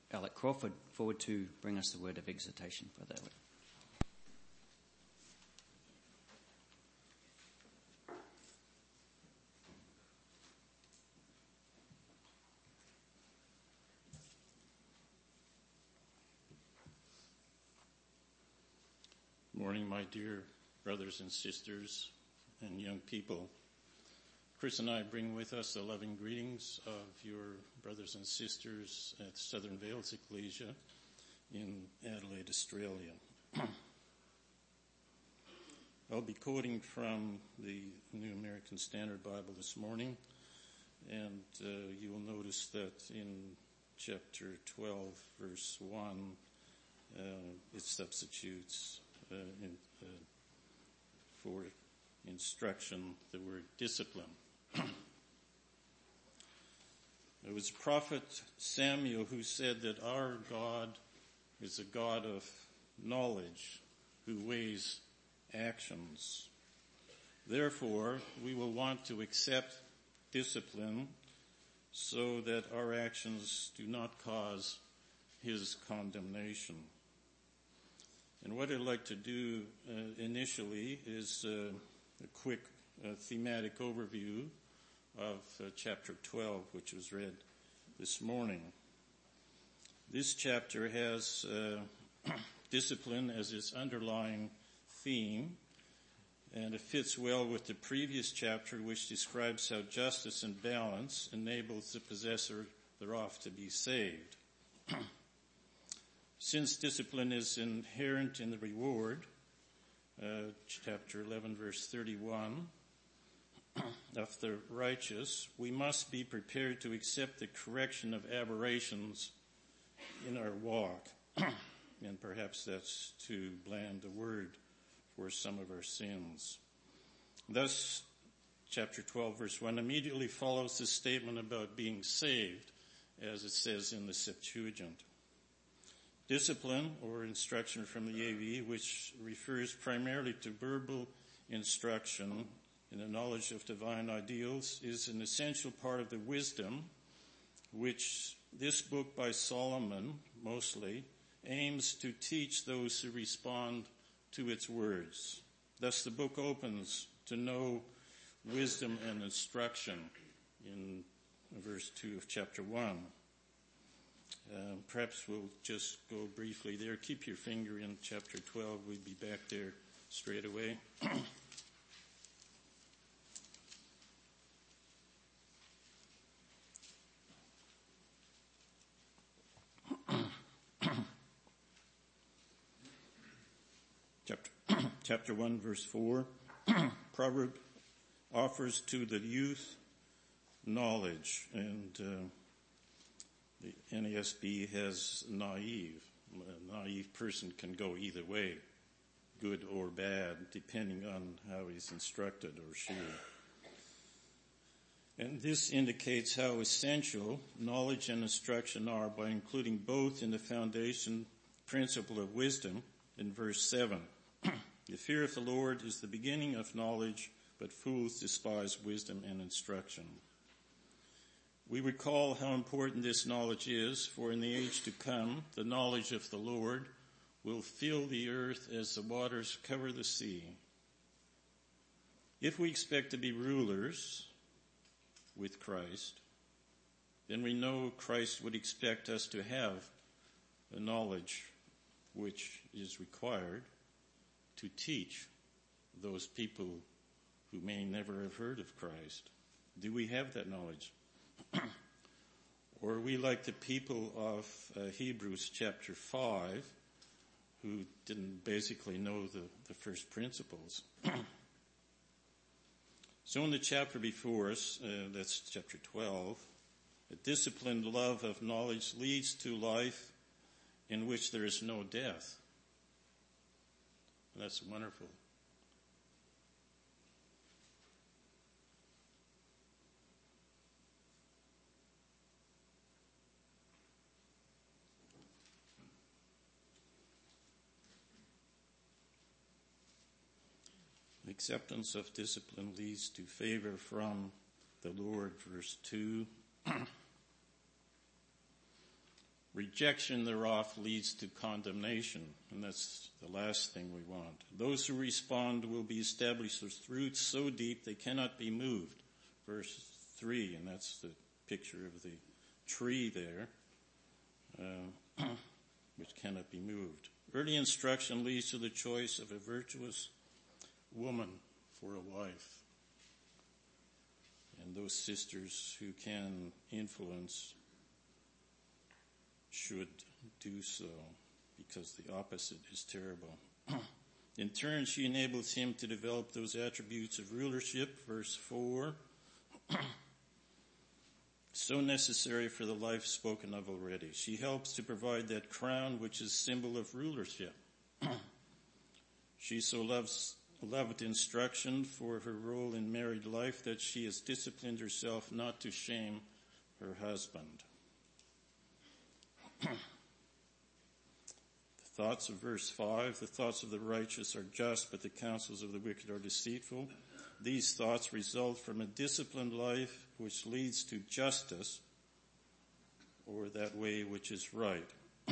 Alec Crawford forward to bring us the word of exhortation. Brother Alec. Morning, my dear brothers and sisters and young people. Chris and I bring with us the loving greetings of your brothers and sisters at Southern Vales Ecclesia in Adelaide, Australia. I'll be quoting from the New American Standard Bible this morning, and you will notice that in chapter 12, verse 1, it substitutes for instruction the word discipline. It was prophet Samuel who said that our God is a God of knowledge who weighs actions. Therefore, we will want to accept discipline so that our actions do not cause his condemnation. And what I'd like to do initially is a quick thematic overview of chapter 12, which was read this morning. This chapter has discipline as its underlying theme, and it fits well with the previous chapter, which describes how justice and balance enables the possessor thereof to be saved. Since discipline is inherent in the reward, chapter 11, verse 31, of the righteous, we must be prepared to accept the correction of aberrations in our walk. And perhaps that's too bland a word for some of our sins. Thus, chapter 12, verse 1 immediately follows the statement about being saved, as it says in the Septuagint. Discipline, or instruction from the AV, which refers primarily to verbal instruction in the knowledge of divine ideals, is an essential part of the wisdom which this book by Solomon, mostly, aims to teach those who respond to its words. Thus the book opens to know wisdom and instruction in verse 2 of chapter 1. Perhaps we'll just go briefly there. Keep your finger in chapter 12. We'll be back there straight away. Chapter 1, verse 4. Proverb offers to the youth knowledge, and the NASB has naive. A naive person can go either way, good or bad, depending on how he's instructed or she. And this indicates how essential knowledge and instruction are by including both in the foundation principle of wisdom in verse 7. The fear of the Lord is the beginning of knowledge, but fools despise wisdom and instruction. We recall how important this knowledge is, for in the age to come, the knowledge of the Lord will fill the earth as the waters cover the sea. If we expect to be rulers with Christ, then we know Christ would expect us to have the knowledge which is required to teach those people who may never have heard of Christ. Do we have that knowledge? Or are we like the people of Hebrews chapter 5 who didn't basically know the first principles? So in the chapter before us, that's chapter 12, a disciplined love of knowledge leads to life in which there is no death. And that's wonderful. Acceptance of discipline leads to favor from the Lord, verse 2. Rejection thereof leads to condemnation, and that's the last thing we want. Those who respond will be established with roots so deep they cannot be moved. Verse 3, and that's the picture of the tree there, which cannot be moved. Early instruction leads to the choice of a virtuous woman for a wife. And those sisters who can influence should do so, because the opposite is terrible. In turn, she enables him to develop those attributes of rulership, verse 4, so necessary for the life spoken of already. She helps to provide that crown which is symbol of rulership. She so loved instruction for her role in married life that she has disciplined herself not to shame her husband. The thoughts of verse 5, the thoughts of the righteous are just, but the counsels of the wicked are deceitful. These thoughts result from a disciplined life which leads to justice, or that way which is right.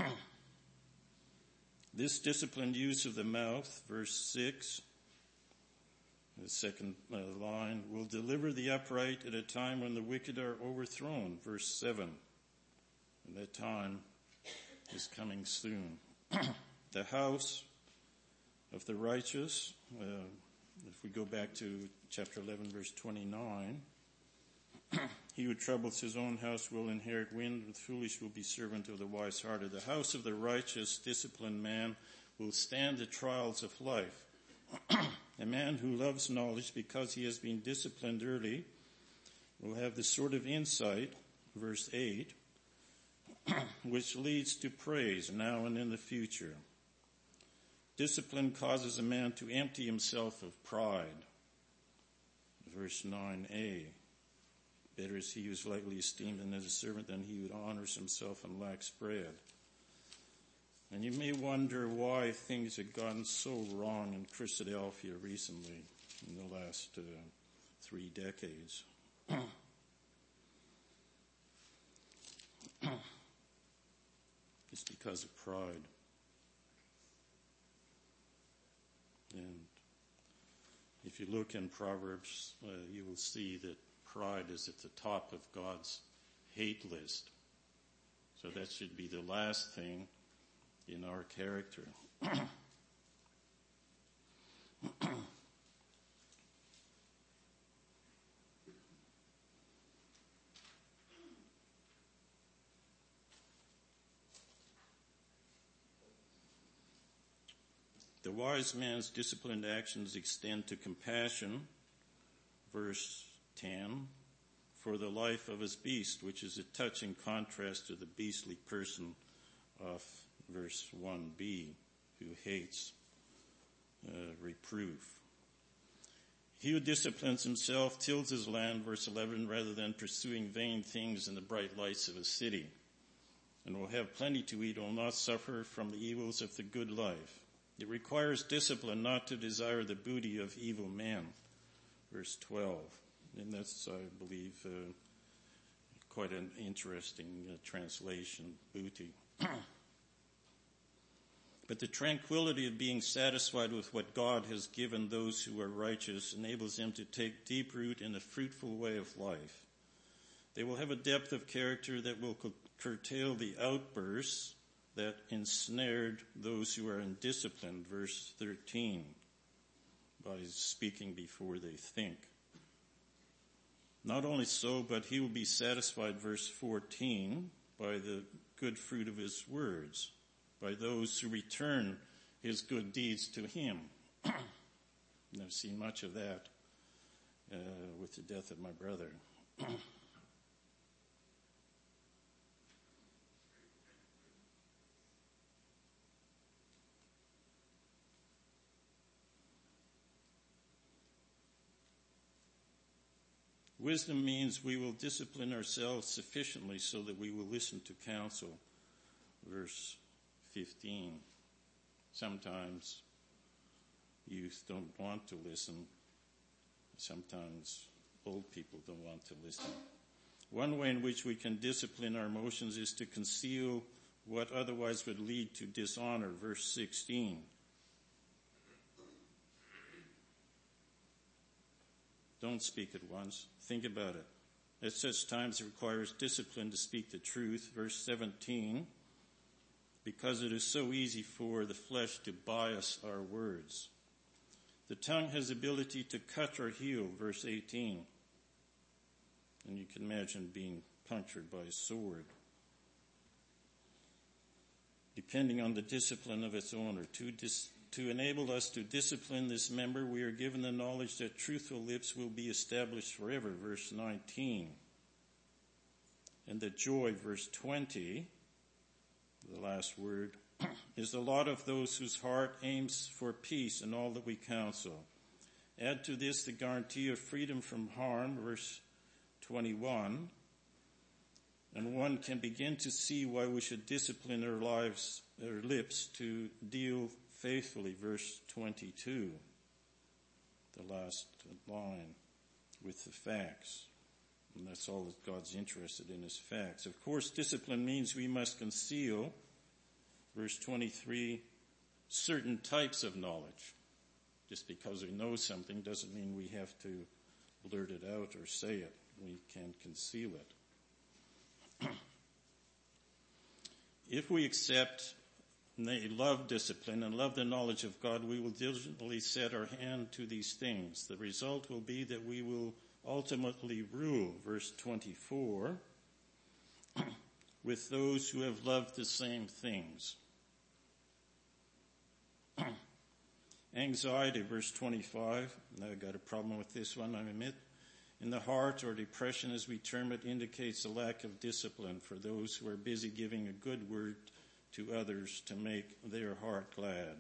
This disciplined use of the mouth, verse 6, the second line, will deliver the upright at a time when the wicked are overthrown, verse 7. And that time is coming soon. The house of the righteous, if we go back to chapter 11, verse 29, he who troubles his own house will inherit wind, the foolish will be servant of the wise-hearted. The house of the righteous, disciplined man will stand the trials of life. A man who loves knowledge because he has been disciplined early will have the sort of insight, verse 8, which leads to praise now and in the future. Discipline causes a man to empty himself of pride. Verse 9a. Better is he who is lightly esteemed and as a servant than he who honors himself and lacks bread. And you may wonder why things have gone so wrong in Christadelphia recently, in the last 3 decades. It's because of pride. And if you look in Proverbs, you will see that pride is at the top of God's hate list. So that should be the last thing in our character. The wise man's disciplined actions extend to compassion, verse 10, for the life of his beast, which is a touching contrast to the beastly person of verse 1b, who hates reproof. He who disciplines himself tills his land, verse 11, rather than pursuing vain things in the bright lights of a city, and will have plenty to eat, will not suffer from the evils of the good life. It requires discipline not to desire the booty of evil men, verse 12. And that's, I believe, quite an interesting translation, booty. But the tranquility of being satisfied with what God has given those who are righteous enables them to take deep root in the fruitful way of life. They will have a depth of character that will curtail the outbursts that ensnared those who are undisciplined, verse 13, by speaking before they think. Not only so, but he will be satisfied, verse 14, by the good fruit of his words, by those who return his good deeds to him. And I've seen much of that with the death of my brother. Wisdom means we will discipline ourselves sufficiently so that we will listen to counsel. Verse 15. Sometimes youth don't want to listen. Sometimes old people don't want to listen. One way in which we can discipline our emotions is to conceal what otherwise would lead to dishonor. Verse 16. Don't speak at once. Think about it. At such times it requires discipline to speak the truth. Verse 17. Because it is so easy for the flesh to bias our words. The tongue has ability to cut or heal. Verse 18. And you can imagine being punctured by a sword. Depending on the discipline of its owner. To enable us to discipline this member, we are given the knowledge that truthful lips will be established forever. Verse 19. And the joy, verse 20, the last word, is the lot of those whose heart aims for peace in all that we counsel. Add to this the guarantee of freedom from harm, verse 21, and one can begin to see why we should discipline our lips to deal faithfully, verse 22, the last line, with the facts. And that's all that God's interested in is facts. Of course, discipline means we must conceal, verse 23, certain types of knowledge. Just because we know something doesn't mean we have to blurt it out or say it. We can conceal it. If we accept and love discipline and love the knowledge of God, we will diligently set our hand to these things. The result will be that we will ultimately rule, verse 24, with those who have loved the same things. Anxiety, verse 25. Now I've got a problem with this one, I admit. In the heart, or depression as we term it, indicates a lack of discipline for those who are busy giving a good word to others to make their heart glad.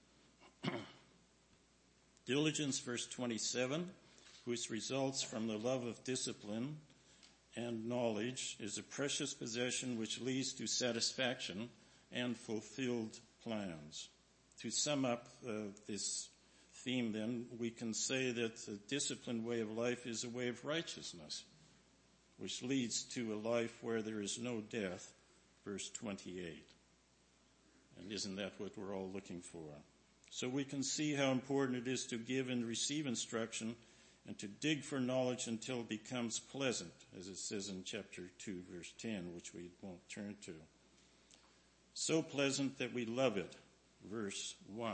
Diligence, verse 27, which results from the love of discipline and knowledge, is a precious possession which leads to satisfaction and fulfilled plans. To sum up this theme then, we can say that the disciplined way of life is a way of righteousness, which leads to a life where there is no death, verse 28. And isn't that what we're all looking for? So we can see how important it is to give and receive instruction and to dig for knowledge until it becomes pleasant, as it says in chapter 2, verse 10, which we won't turn to. So pleasant that we love it, verse 1.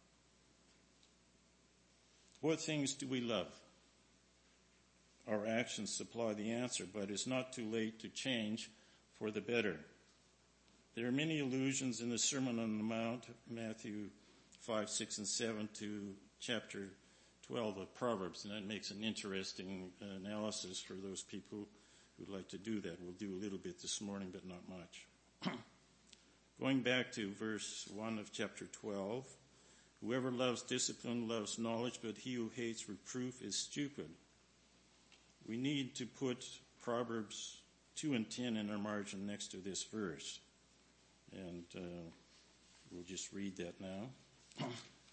What things do we love? Our actions supply the answer, but it's not too late to change for the better. There are many allusions in the Sermon on the Mount, Matthew 5, 6, and 7, to chapter 12 of Proverbs, and that makes an interesting analysis for those people who'd like to do that. We'll do a little bit this morning, but not much. Going back to verse 1 of chapter 12, whoever loves discipline loves knowledge, but he who hates reproof is stupid. We need to put Proverbs 2 and 10 in our margin next to this verse. And we'll just read that now.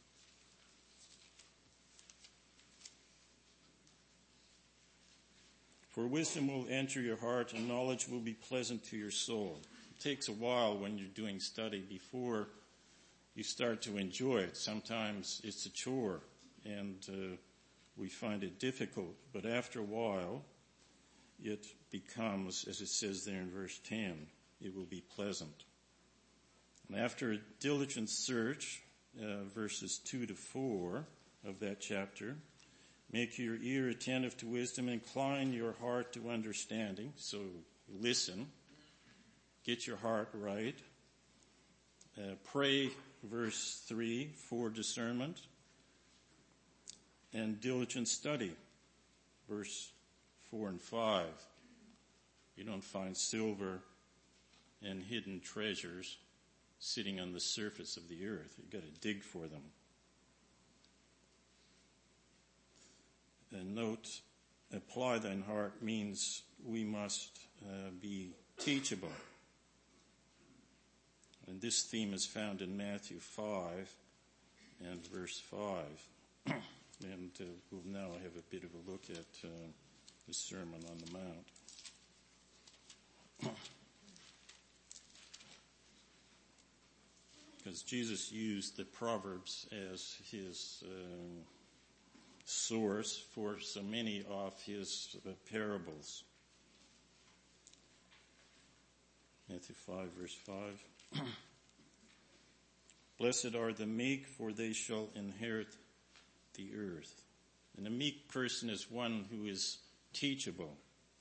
For wisdom will enter your heart and knowledge will be pleasant to your soul. It takes a while when you're doing study before you start to enjoy it. Sometimes it's a chore and we find it difficult. But after a while, it becomes, as it says there in verse 10, it will be pleasant. And after a diligent search, verses 2 to 4 of that chapter, make your ear attentive to wisdom, incline your heart to understanding. So listen, get your heart right. Pray, verse 3, for discernment. And diligent study, verse 4 and 5. You don't find silver and hidden treasures sitting on the surface of the earth. You've got to dig for them. And note, apply thine heart means we must be teachable. And this theme is found in Matthew 5 and verse 5. And we'll now have a bit of a look at the Sermon on the Mount. because Jesus used the Proverbs as his source for so many of his parables. Matthew 5, verse 5. Blessed are the meek, for they shall inherit the earth. And a meek person is one who is teachable.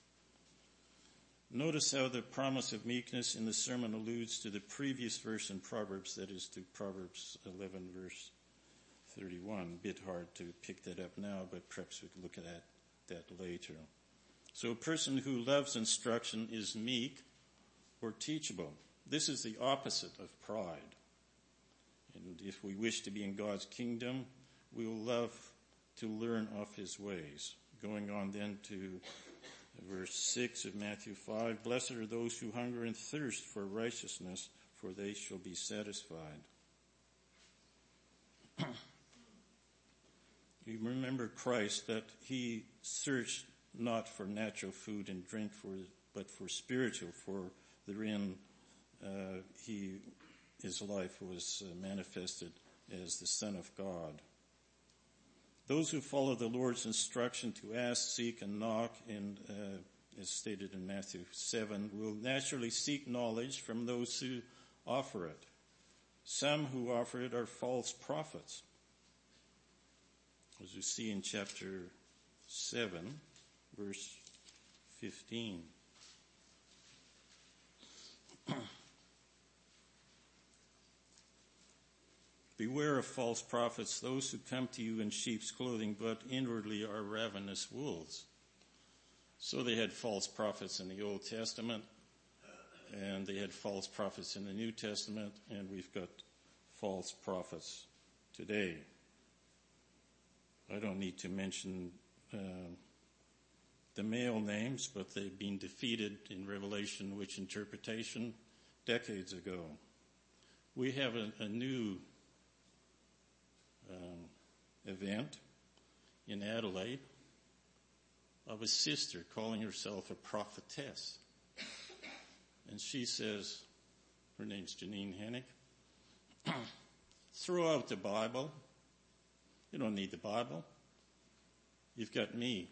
Notice how the promise of meekness in the sermon alludes to the previous verse in Proverbs, that is to Proverbs 11, verse 31. A bit hard to pick that up now, but perhaps we can look at that later. So a person who loves instruction is meek or teachable. This is the opposite of pride. And if we wish to be in God's kingdom, we will love to learn of his ways. Going on then to verse 6 of Matthew 5, blessed are those who hunger and thirst for righteousness, for they shall be satisfied. You remember Christ, that he searched not for natural food and drink, but for spiritual, for therein his life was manifested as the Son of God. Those who follow the Lord's instruction to ask, seek, and knock, and as stated in Matthew 7, will naturally seek knowledge from those who offer it. Some who offer it are false prophets. As we see in chapter 7, verse 15. Beware of false prophets, those who come to you in sheep's clothing, but inwardly are ravenous wolves. So they had false prophets in the Old Testament, and they had false prophets in the New Testament, and we've got false prophets today. I don't need to mention the male names, but they've been defeated in Revelation Witch Interpretation decades ago. We have a new event in Adelaide of a sister calling herself a prophetess. And she says, her name's Janine Hennick, throw out the Bible. You don't need the Bible. You've got me.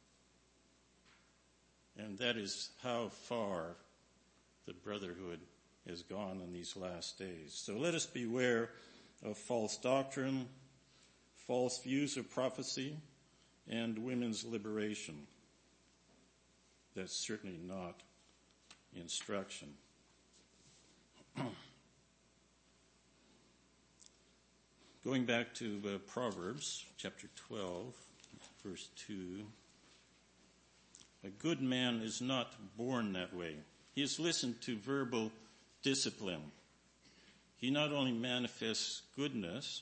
And that is how far the brotherhood has gone in these last days. So let us beware of false doctrine, false views of prophecy, and women's liberation. That's certainly not instruction. Going back to Proverbs chapter 12, verse 2. A good man is not born that way. He has listened to verbal discipline. He not only manifests goodness,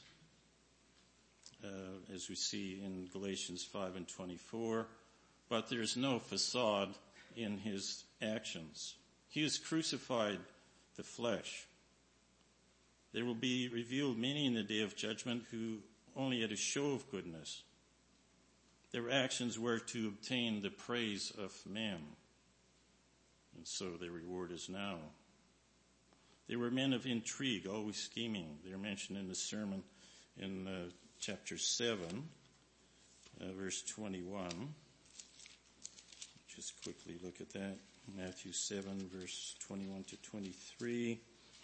as we see in Galatians 5 and 24, but there's no facade in his actions. He has crucified the flesh. There will be revealed many in the day of judgment who only had a show of goodness. Their actions were to obtain the praise of men, and so their reward is now. They were men of intrigue, always scheming. They're mentioned in the sermon in chapter 7, verse 21. Just quickly look at that. Matthew 7, verse 21 to 23.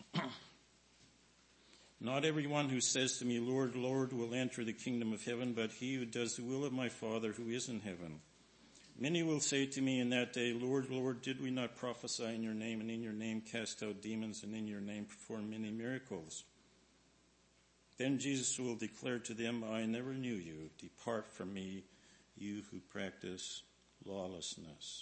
Not everyone who says to me, Lord, Lord, will enter the kingdom of heaven, but he who does the will of my Father who is in heaven. Many will say to me in that day, Lord, Lord, did we not prophesy in your name, and in your name cast out demons, and in your name perform many miracles? Then Jesus will declare to them, I never knew you. Depart from me, you who practice lawlessness.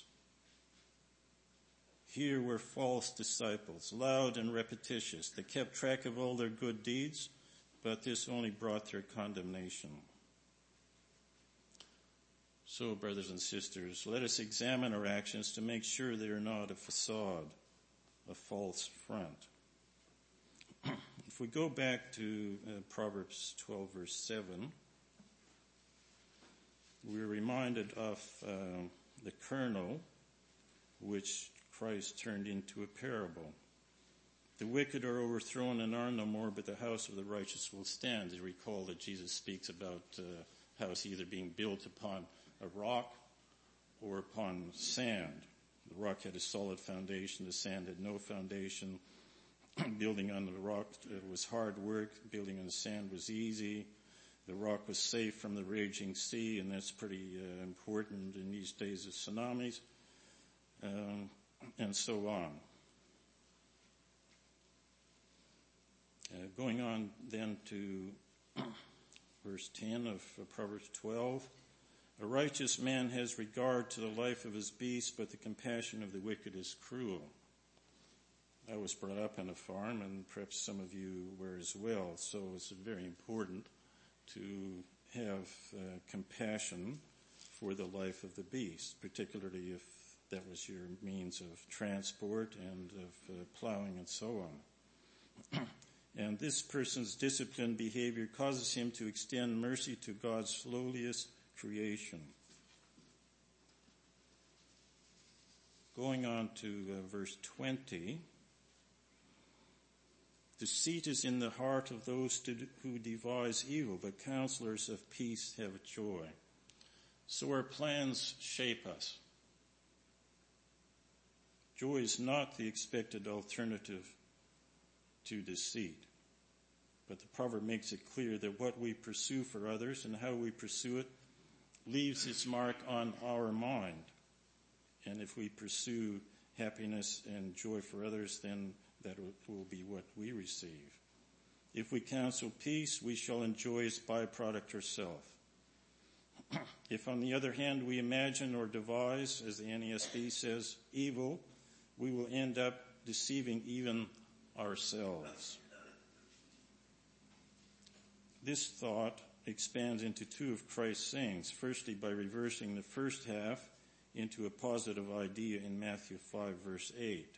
Here were false disciples, loud and repetitious. They kept track of all their good deeds, but this only brought their condemnation. So, brothers and sisters, let us examine our actions to make sure they are not a facade, a false front. If we go back to Proverbs 12, verse 7, we're reminded of the kernel which Christ turned into a parable. The wicked are overthrown and are no more, but the house of the righteous will stand. You recall that Jesus speaks about a house either being built upon a rock or upon sand. The rock had a solid foundation. The sand had no foundation. Building on the rock was hard work. Building on the sand was easy. The rock was safe from the raging sea, and that's pretty important in these days of tsunamis, and so on. Going on then to verse 10 of Proverbs 12. A righteous man has regard to the life of his beast, but the compassion of the wicked is cruel. I was brought up on a farm, and perhaps some of you were as well, so it's very important to have compassion for the life of the beast, particularly if that was your means of transport and of plowing and so on. And this person's disciplined behavior causes him to extend mercy to God's lowliest creation. Going on to verse 20. Deceit is in the heart of those who devise evil, but counselors of peace have joy. So our plans shape us. Joy is not the expected alternative to deceit. But the proverb makes it clear that what we pursue for others and how we pursue it leaves its mark on our mind. And if we pursue happiness and joy for others, then that will be what we receive. If we counsel peace, we shall enjoy its byproduct ourselves. If, on the other hand, we imagine or devise, as the NASB says, evil, we will end up deceiving even ourselves. This thought expands into two of Christ's sayings. Firstly, by reversing the first half into a positive idea in Matthew 5, verse 8.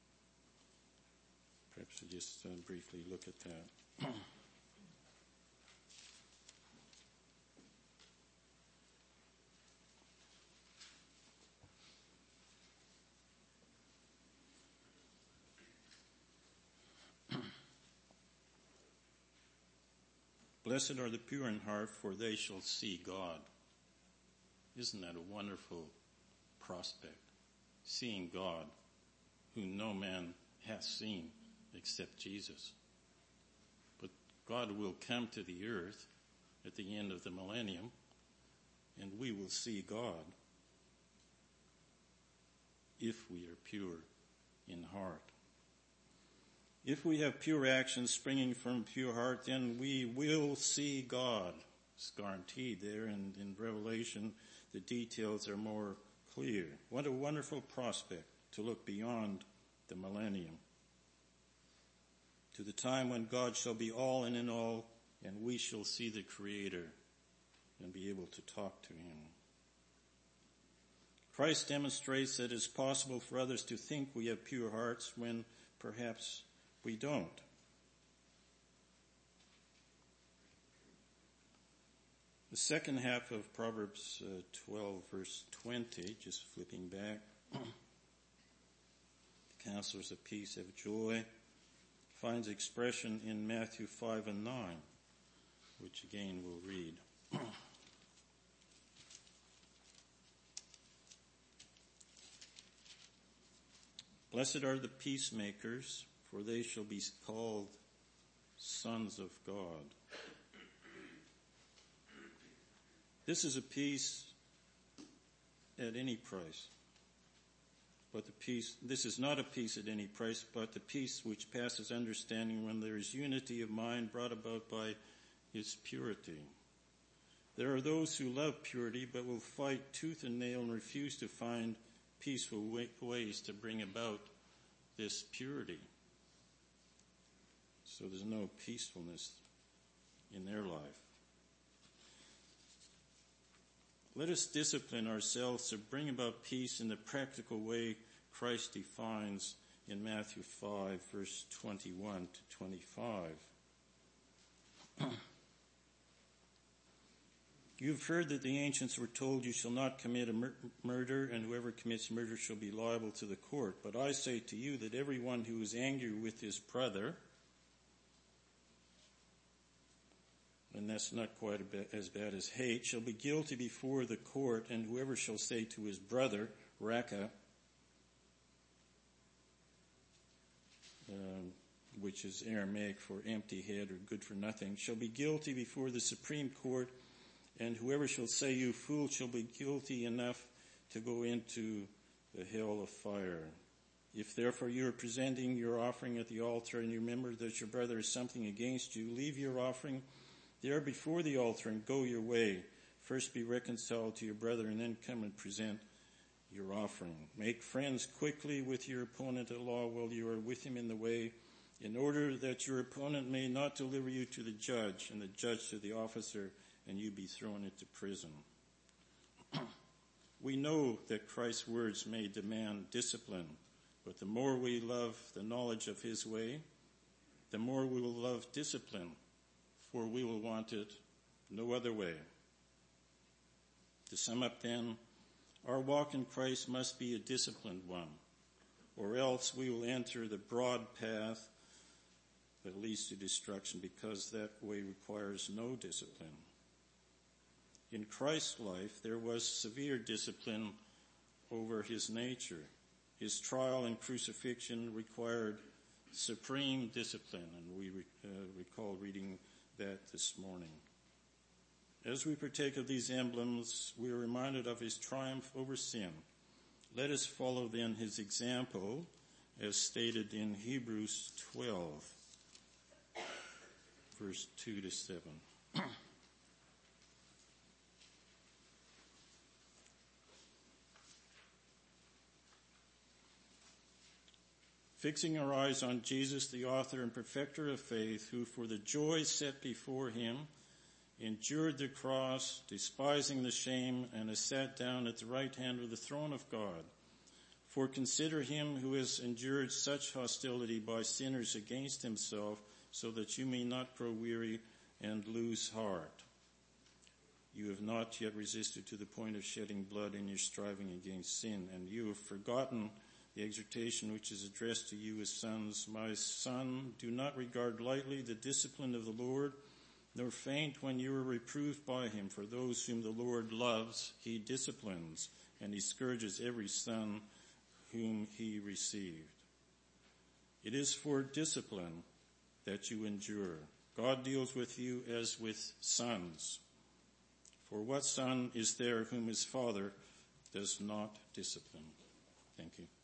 Perhaps we'll just briefly look at that. Blessed are the pure in heart, for they shall see God. Isn't that a wonderful prospect? Seeing God, who no man hath seen except Jesus. But God will come to the earth at the end of the millennium, and we will see God if we are pure in heart. If we have pure actions springing from a pure heart, then we will see God. It's guaranteed there, and in Revelation the details are more clear. What a wonderful prospect to look beyond the millennium, to the time when God shall be all and in all, and we shall see the Creator and be able to talk to Him. Christ demonstrates that it's possible for others to think we have pure hearts when perhaps we don't. The second half of Proverbs 12, verse 20, just flipping back, the counselors of peace have joy, finds expression in Matthew 5 and 9, which again we'll read. Blessed are the peacemakers, for they shall be called sons of God. This is a peace at any price. But this is not a peace at any price, but the peace which passes understanding when there is unity of mind brought about by its purity. There are those who love purity but will fight tooth and nail and refuse to find peaceful ways to bring about this purity. So there's no peacefulness in their life. Let us discipline ourselves to bring about peace in the practical way Christ defines in Matthew 5, verse 21 to 25. You've heard that the ancients were told, you shall not commit a murder, and whoever commits murder shall be liable to the court. But I say to you that everyone who is angry with his brother, and that's not quite as bad as hate, shall be guilty before the court, and whoever shall say to his brother, Raka, which is Aramaic for empty head or good for nothing, shall be guilty before the Supreme Court, and whoever shall say you fool shall be guilty enough to go into the hell of fire. If therefore you are presenting your offering at the altar and you remember that your brother has something against you, leave your offering there before the altar and go your way. First be reconciled to your brother and then come and present your offering. Make friends quickly with your opponent at law while you are with him in the way, in order that your opponent may not deliver you to the judge and the judge to the officer, and you be thrown into prison. We know that Christ's words may demand discipline, but the more we love the knowledge of his way, the more we will love discipline, for we will want it no other way. To sum up then, our walk in Christ must be a disciplined one, or else we will enter the broad path that leads to destruction, because that way requires no discipline. In Christ's life, there was severe discipline over his nature. His trial and crucifixion required supreme discipline, and we recall reading that this morning. As we partake of these emblems, we are reminded of his triumph over sin. Let us follow then his example, as stated in Hebrews 12, verse 2 to 7. Fixing our eyes on Jesus, the author and perfecter of faith, who for the joy set before him endured the cross, despising the shame, and has sat down at the right hand of the throne of God. For consider him who has endured such hostility by sinners against himself, so that you may not grow weary and lose heart. You have not yet resisted to the point of shedding blood in your striving against sin, and you have forgotten the exhortation which is addressed to you as sons. My son, do not regard lightly the discipline of the Lord, nor faint when you are reproved by him. For those whom the Lord loves, he disciplines, and he scourges every son whom he received. It is for discipline that you endure. God deals with you as with sons. For what son is there whom his father does not discipline? Thank you.